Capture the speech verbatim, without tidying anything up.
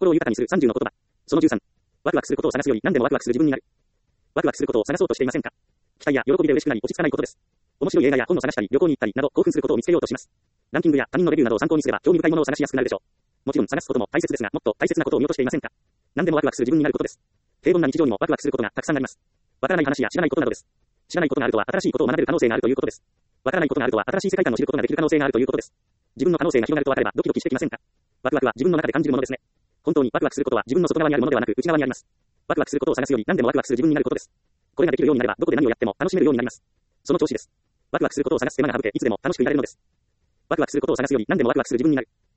心を豊かにするさんじゅうの言葉。そのじゅうさん。ワクワクすることを探すより何でもワクワクする自分になる。ワクワクすることを探そうとしていませんか？期待や喜びで嬉しくなり落ち着かないことです。面白い映画や本を探したり、旅行に行ったりなど興奮することを見つけようとします。ランキングや他人のレビューなどを参考にすれば興味深いものを探しやすくなるでしょう。もちろん探すことも大切ですが、もっと大切なことを見落としていませんか？何でもワクワクする自分になることです。平凡な日常にもワクワクすることがたくさんあります。わからない話や知らないことなどです。知らないことがあるとは新しいことを学べる可能性があるということです。わからないことがあるとは新しい世界観を知ることができる可能性があるということです。自分の可能性が広がると分かればドキドキしてきませんか？ワクワクは自分の中で感じるものですね。本当にワクワクすることは自分の外側にあるものではなく内側にあります。ワクワクすることを探すより何でもワクワクする自分になることです。これができるようになればどこで何をやっても楽しめるようになります。その調子です。ワクワクすることを探す手間が省け、いつでも楽しくいられるのです。ワクワクすることを探すより何でもワクワクする自分になる。